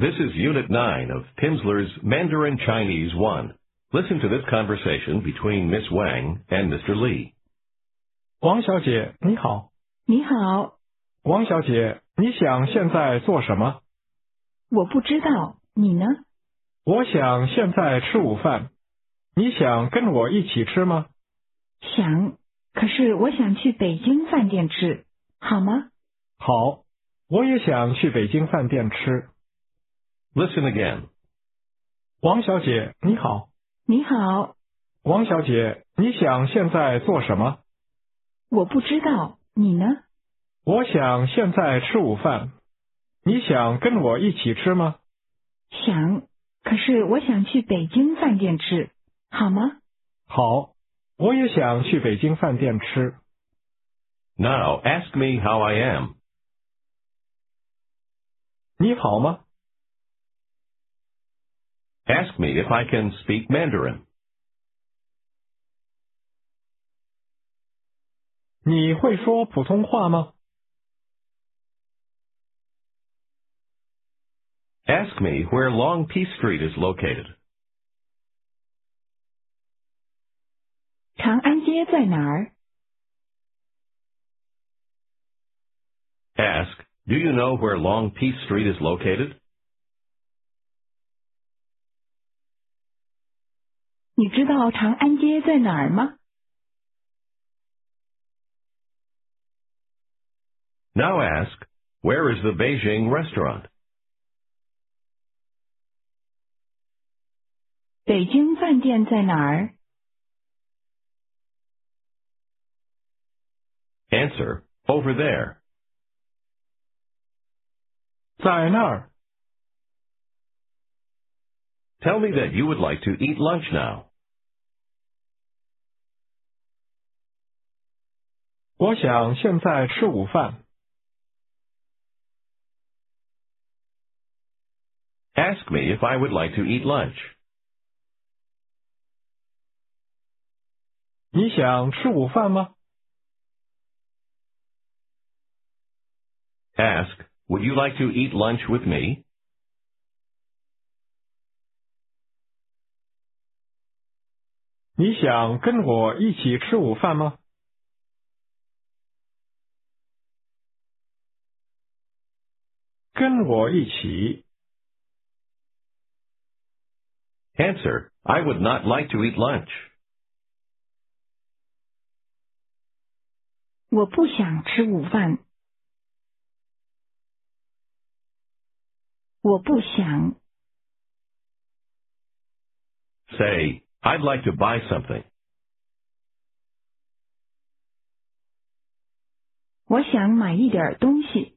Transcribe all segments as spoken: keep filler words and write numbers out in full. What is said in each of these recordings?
This is Unit nine of Pimsleur's Mandarin Chinese one. Listen to this conversation between Miss Wang and Mister Li. 王小姐，你好。 你好。 王小姐，你想现在做什么？ 我不知道，你呢？ 我想现在吃午饭。你想跟我一起吃吗？ 想，可是我想去北京饭店吃，好吗？ 好，我也想去北京饭店吃。 Listen again. 王小姐，你好。 你好。 王小姐，你想现在做什么？ 我不知道，你呢？ 我想现在吃午饭。你想跟我一起吃吗？ 想，可是我想去北京饭店吃，好吗？ 好，我也想去北京饭店吃。 Now ask me how I am. 你好吗？ Ask me if I can speak Mandarin. 你会说普通话吗？ Ask me where Long Peace Street is located. 长安街在哪儿？ Ask, do you know where Long Peace Street is located? 你知道长安街在哪儿吗？ Now ask, where is the Beijing restaurant? 北京饭店在哪儿？ Answer, over there. 在那儿。 Tell me that you would like to eat lunch now. 我想现在吃午饭。 Ask me if I would like to eat lunch. 你想吃午饭吗？ Ask, would you like to eat lunch with me? 你想跟我一起吃午饭吗？跟我一起。 Answer, I would not like to eat lunch. 我不想吃午饭。我不想。 Say, I'd like to buy something. 我想买一点东西。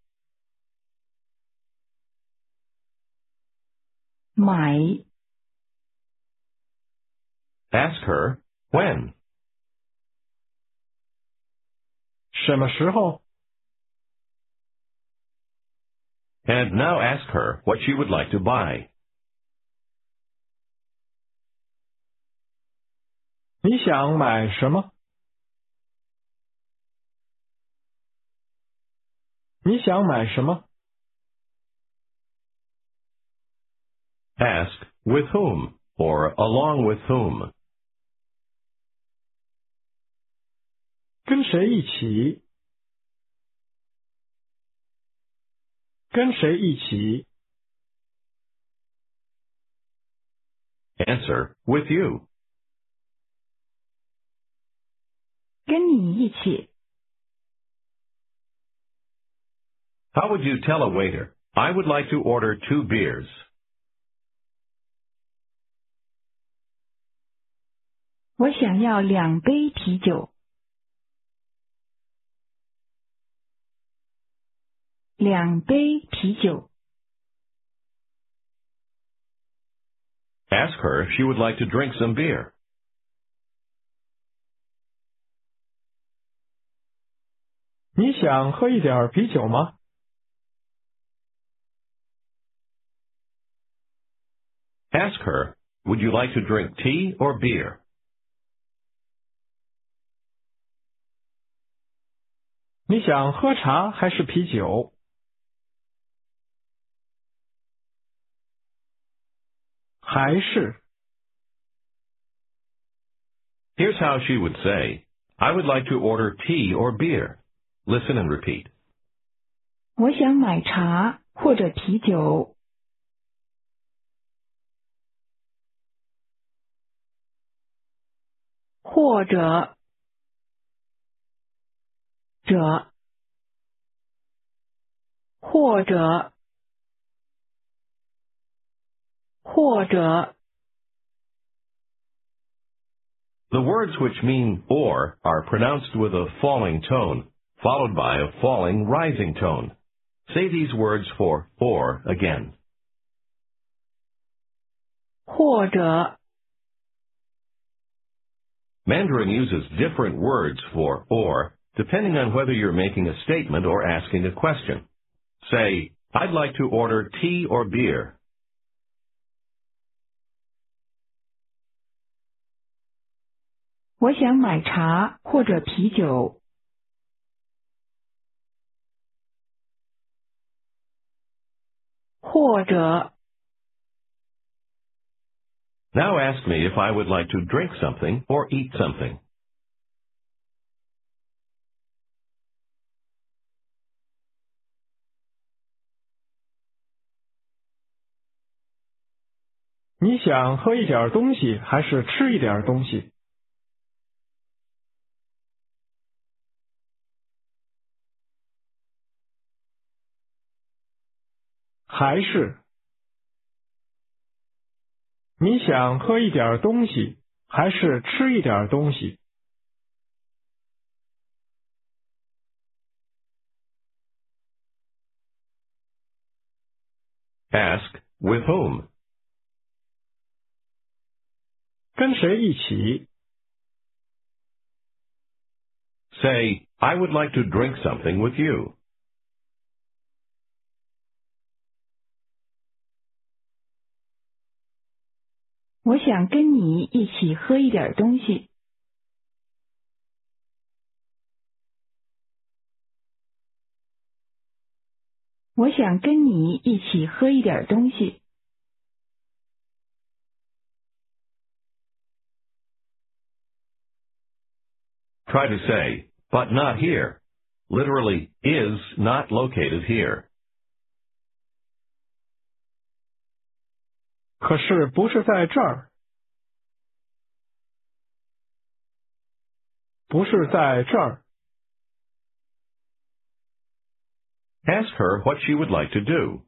买。 Ask her, when? 什么时候？ And now ask her what she would like to buy. 你想买什么？你想买什么？ Ask, with whom, or along with whom. 跟谁一起？跟谁一起？ Answer, with you. 跟你一起。 How would you tell a waiter, I would like to order two beers? 我想要两杯啤酒。两杯啤酒。 Ask her if she would like to drink some beer. 你想喝一点啤酒吗？ Ask her, would you like to drink tea or beer? 你想喝茶还是啤酒？ 还是 Here's how she would say, I would like to order tea or beer. Listen and repeat. 我想买茶或者啤酒。或者者或者或者 The words which mean or are pronounced with a falling tone, followed by a falling rising tone. Say these words for or again. 或者 Mandarin uses different words for or, depending on whether you're making a statement or asking a question. Say, I'd like to order tea or beer. 我想买茶或者啤酒。或者 Now ask me if I would like to drink something or eat something. 你想喝一点东西还是吃一点东西？还是你想喝一点东西还是吃一点东西？ Ask, with whom? 跟谁一起？ Say, I would like to drink something with you. 我想跟你一起喝一点东西。我想跟你一起喝一点东西。 Try to say, but not here. Literally, is not located here. 可是不是在这儿？不是在这儿。 Ask her what she would like to do.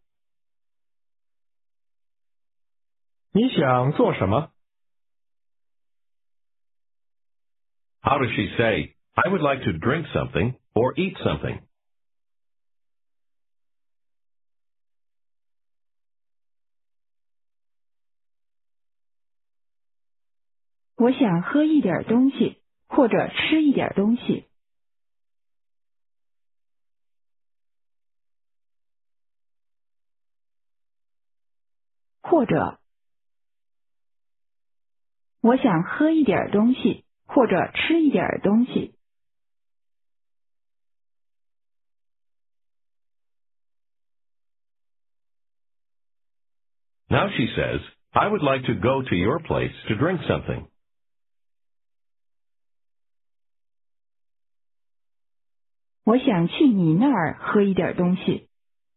你想做什么？ How does she say, I would like to drink something or eat something? 我想喝一点东西，或者吃一点东西。或者，我想喝一点东西，或者吃一点东西。 Now she says, I would like to go to your place to drink something. 我想去你那儿喝一点东西。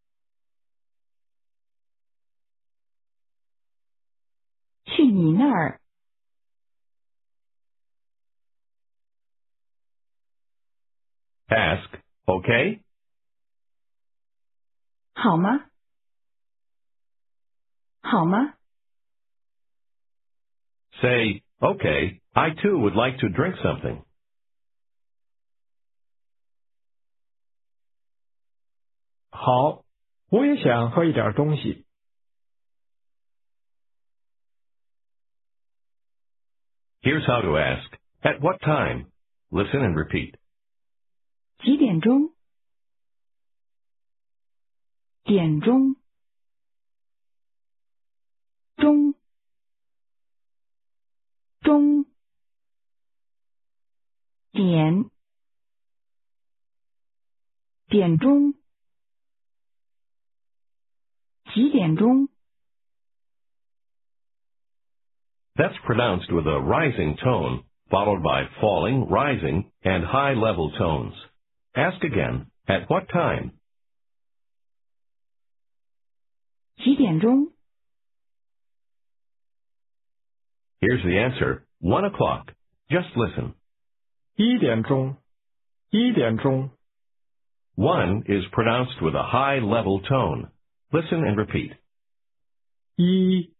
去你那儿。 Ask, okay? 好吗？好吗？ Say, okay, I too would like to drink something. 好，我也想喝一点东西。 Here's how to ask, at what time? Listen and repeat. 几点钟？点钟。钟。钟。点。点钟。几点钟？ That's pronounced with a rising tone, followed by falling, rising, and high level tones. Ask again, at what time? 几点钟？ Here's the answer, one o'clock. Just listen. 一点钟，一点钟， One is pronounced with a high level tone. Listen and repeat. 一，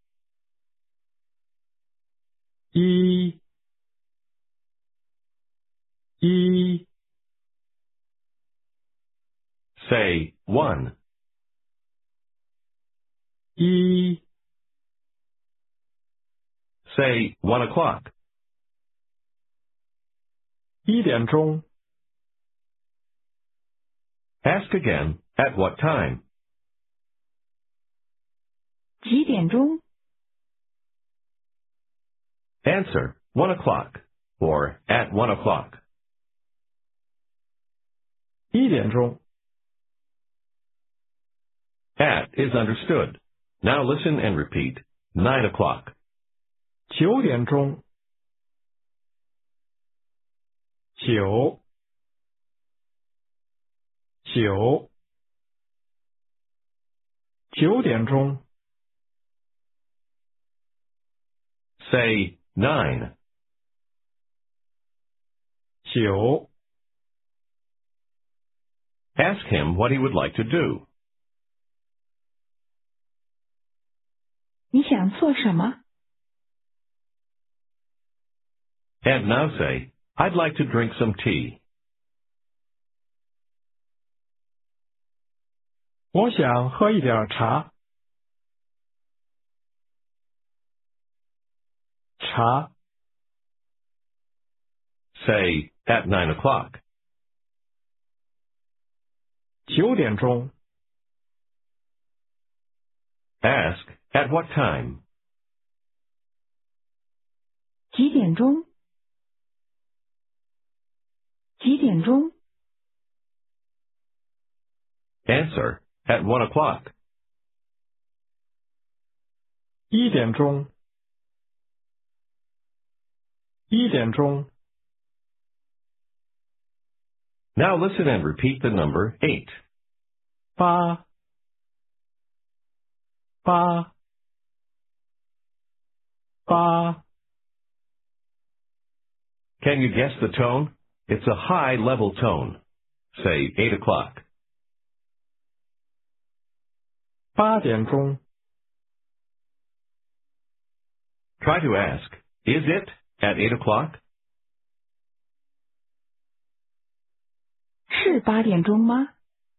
一，一， Say, one. 一， Say, one o'clock. 一点钟， Ask again, at what time? 几点钟？ Answer, one o'clock, or at one o'clock. 一点钟， At is understood. Now listen and repeat, nine o'clock. 九点钟，九，九，九点钟， Say, nine. 九， Ask him what he would like to do. 你想做什么？ And now say, I'd like to drink some tea. 我想喝一点茶。茶， Say, at nine o'clock. 九点钟， Ask, at what time? 几点钟？几点钟？ Answer, at one o'clock. 一点钟，一点钟， Now listen and repeat the number eight. 八，八，八， Can you guess the tone? It's a high level tone. Say, eight o'clock. 八点钟， Try to ask, is it at eight o'clock? 是八点钟吗？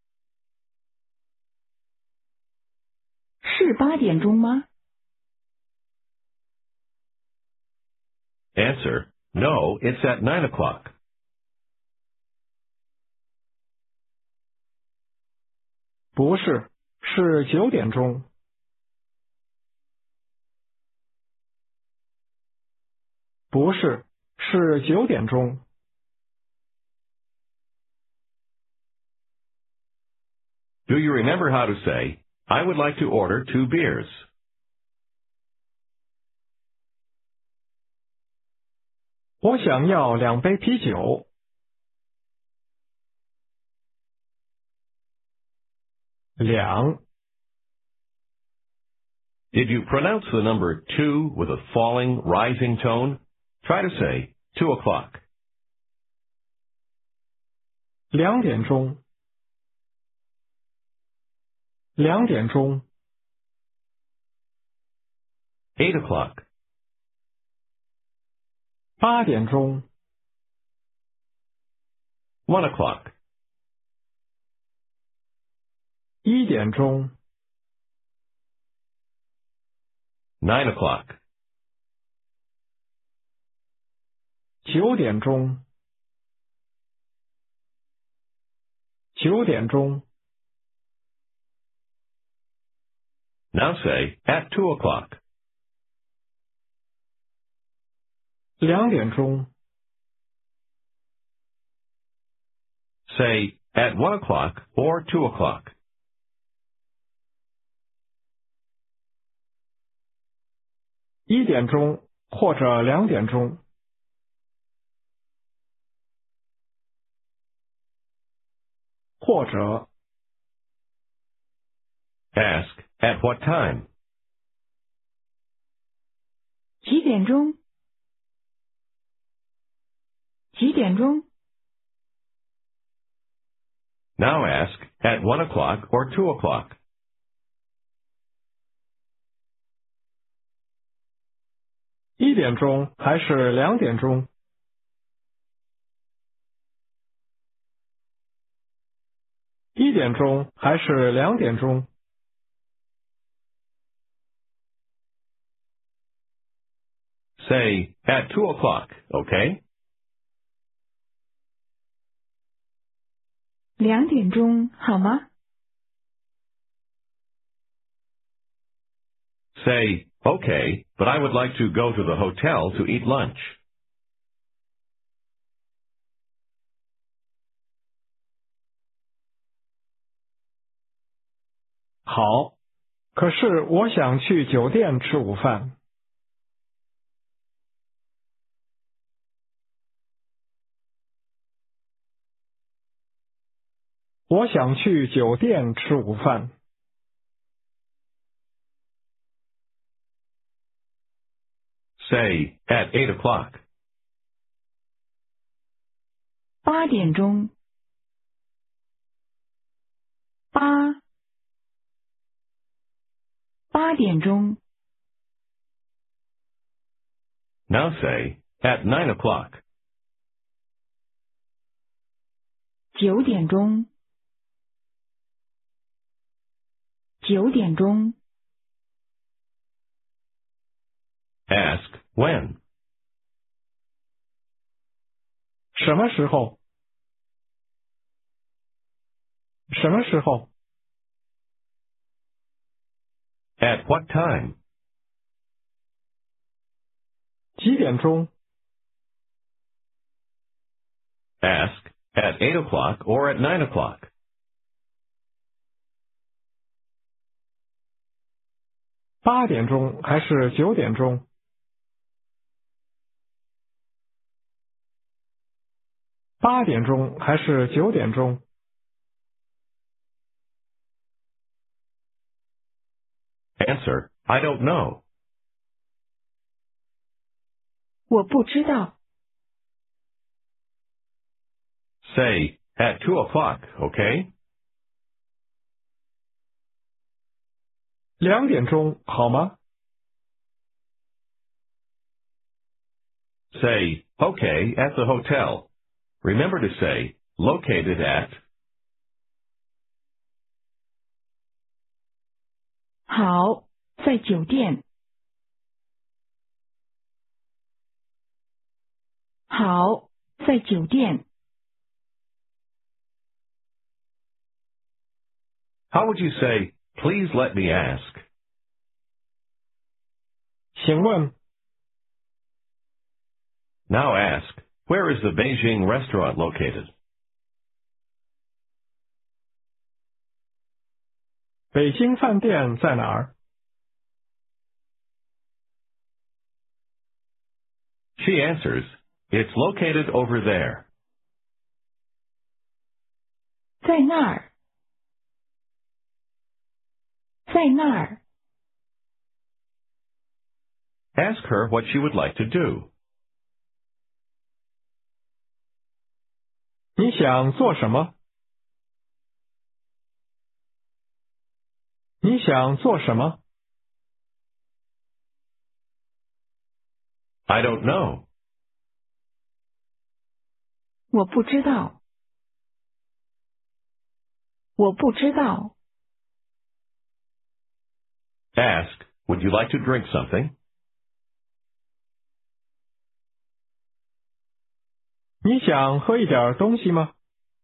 是八点钟吗？ Answer, no, it's at nine o'clock. 不是，是九点钟。不是，是九点钟。 Do you remember how to say, I would like to order two beers? 我想要两杯啤酒。两， Did you pronounce the number two with a falling, rising tone? Try to say, two o'clock. 两点钟。两点钟。 Eight o'clock. 八点钟。 One o'clock. 一点钟。 Nine o'clock. 九点钟。九点钟。 Now say, at two o'clock. 两点钟。 Say, at one o'clock or two o'clock. 一点钟或者两点钟，或者 Ask, at what time? 几点钟？几点钟？ Now ask, at one o'clock or two o'clock. 一点钟还是两点钟？一点钟还是两点钟？ Say, at two o'clock, okay? 两点钟好吗？ Say, okay, but I would like to go to the hotel to eat lunch. 好，可是我想去酒店吃午饭。我想去酒店吃午饭。 Say, at eight o'clock. 八点钟。八。八点钟。 Now say, at nine o'clock. 九点钟。九点钟。 Ask, when? 什么时候？什么时候？ At what time? 几点钟？ Ask, at eight o'clock or at nine o'clock. 八点钟还是九点钟？八点钟还是九点钟？ Answer, I don't know. 我不知道。 Say, at two o'clock, okay? 两点钟好吗？ Say, okay, at the hotel. Remember to say, located at. 好，在酒店。好，在酒店。 How would you say, please let me ask? 请问 Now ask, where is the Beijing restaurant located? 北京饭店在哪儿？ She answers, it's located over there. 在那儿。在那儿。 Ask her what she would like to do. 你想做什么？你想做什么？ I don't know. 我不知道。我不知道。 Ask, would you like to drink something? 你想喝一点东西吗？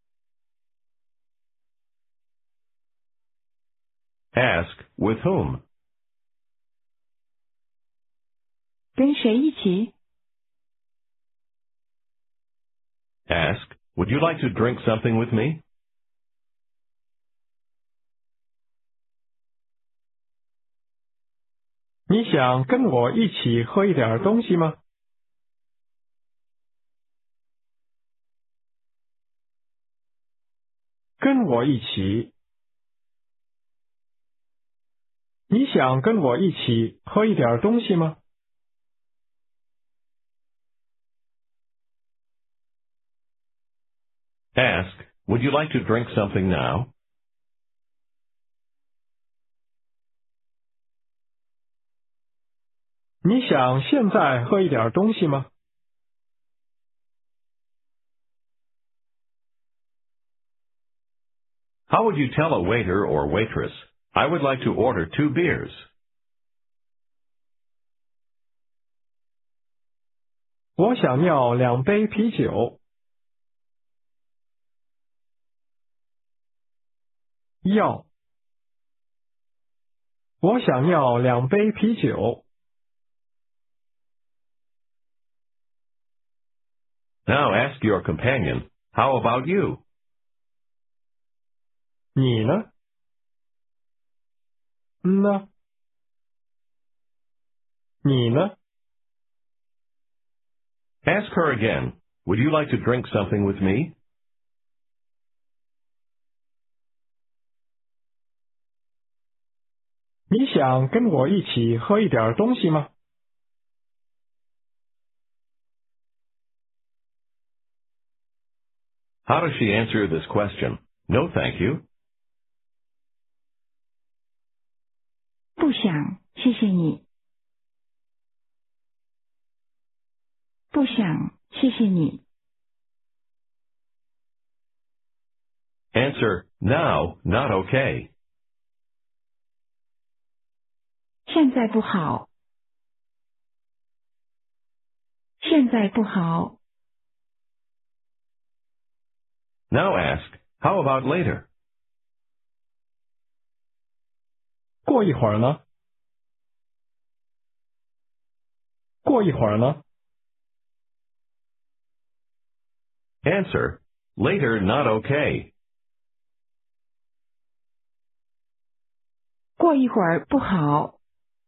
Ask, with whom? 跟谁一起？ Ask, would you like to drink something with me? 你想跟我一起喝一点东西吗？跟我一起。你想跟我一起喝一点东西吗？ Ask, would you like to drink something now? 你想现在喝一点东西吗？ How would you tell a waiter or waitress, I would like to order two beers? 我想要两杯啤酒。要。我想要两杯啤酒。 Now ask your companion, how about you? 你呢？嗯呢？你呢？ Ask her again, would you like to drink something with me? 你想跟我一起喝一点东西吗？ How does she answer this question? No, thank you. 不想，谢谢你。不想，谢谢你。 Answer, now, not okay. 现在不好。现在不好。 Now ask, how about later? 过一会儿呢？过一会儿呢？ Answer, later, not okay. 过一会儿不好。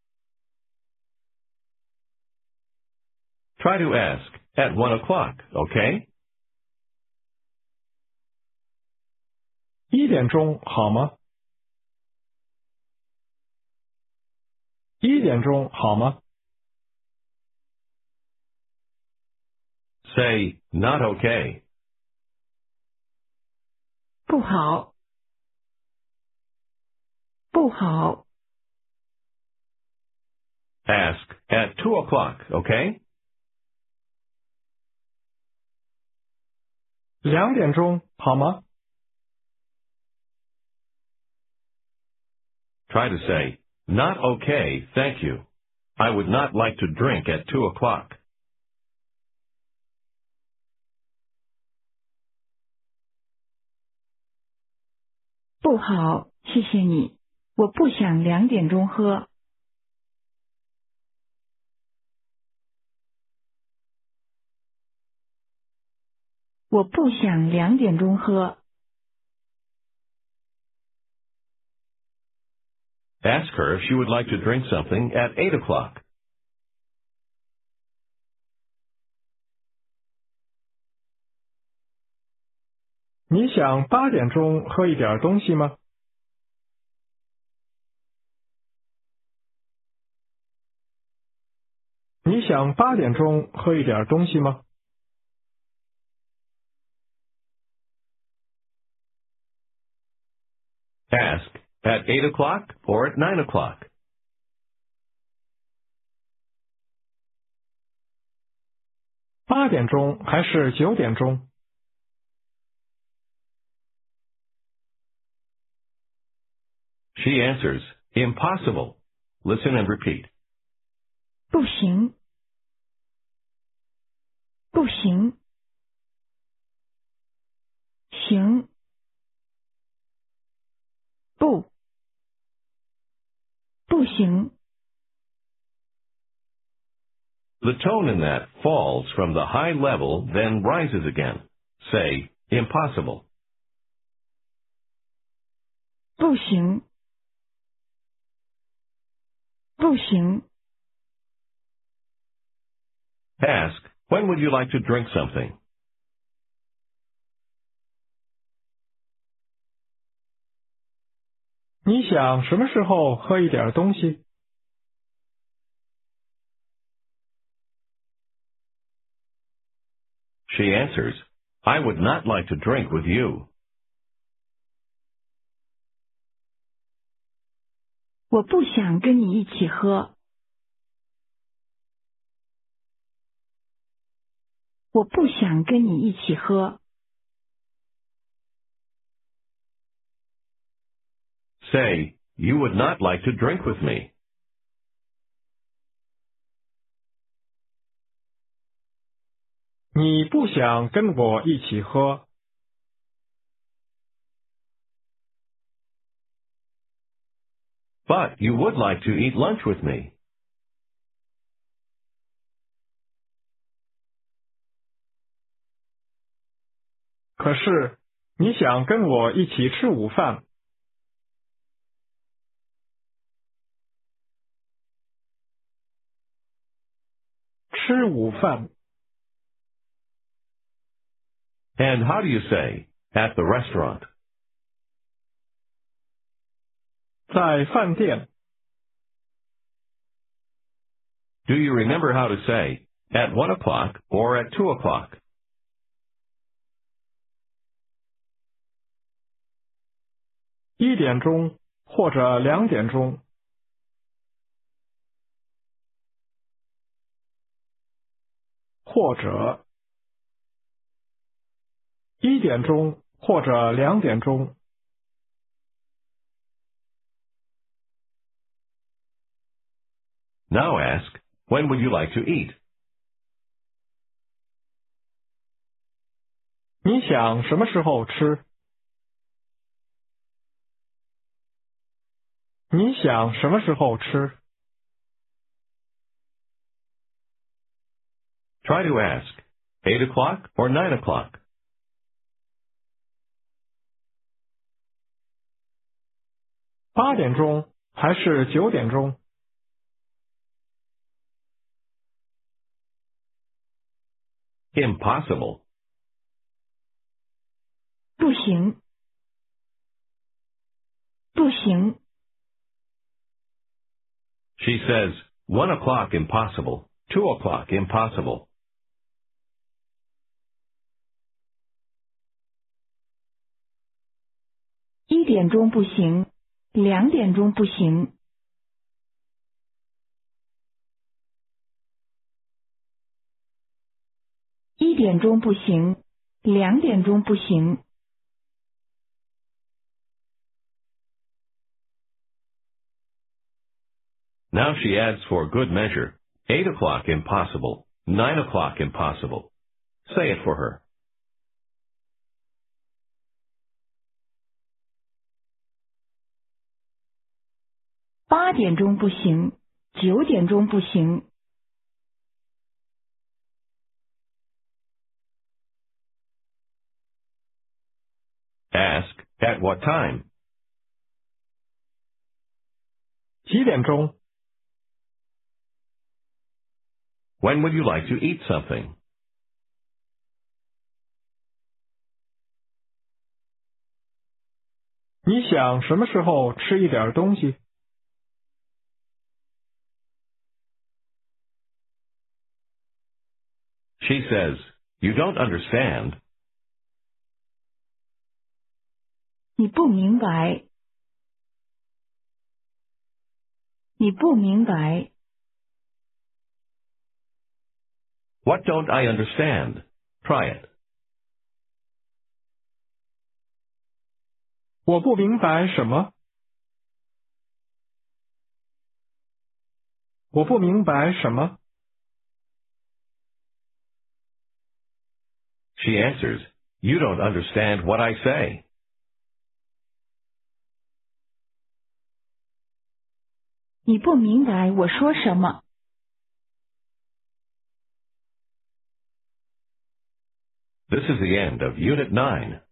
Try to ask, at one o'clock, okay? 一点钟好吗？一点钟好吗？ Say, not okay. 不好。不好。 Ask, at two o'clock, okay? 两点钟好吗？ Try to say, not okay, thank you. I would not like to drink at two o'clock. 不好，谢谢你。我不想两点钟喝。我不想两点钟喝。 Ask her if she would like to drink something at eight o'clock. 你想八点钟喝一点东西吗？你想八点钟喝一点东西吗？ Ask, at eight o'clock or at nine o'clock. 八点钟还是九点钟？ She answers, impossible. Listen and repeat. 不行。不行。行。不。不行。 The tone in that falls from the high level, then rises again. Say, impossible. 不行。不行。 Ask, when would you like to drink something? 你想什么时候喝一点东西？ She answers, I would not like to drink with you. 我不想跟你一起喝。我不想跟你一起喝。 Say, you would not like to drink with me. 你不想跟我一起喝。 But you would like to eat lunch with me. 可是你想跟我一起吃午饭。 吃午饭。 And how do you say, at the restaurant? 在饭店。 Do you remember how to say, at one o'clock or at two o'clock? 一点钟或者两点钟。 或者一点钟或者两点钟。 Now ask, when would you like to eat? 你想什么时候吃？ 你想什么时候吃？ Try to ask, eight o'clock or nine o'clock? 八点钟还是九点钟？ Impossible. 不行。不行。 She says, one o'clock impossible, two o'clock impossible. 一点钟不行，两点钟不行。一点钟不行，两点钟不行。 Now she adds for good measure, eight o'clock impossible, nine o'clock impossible. Say it for her. 八点钟不行，九点钟不行。 Ask, at what time? 几点钟？ When would you like to eat something? 你想什么时候吃一点东西？ She says, you don't understand. 你不明白。你不明白。 What don't I understand? Try it. 我不明白什么？我不明白什么？ She answers, you don't understand what I say. 你不明白我说什么。 This is the end of Unit nine.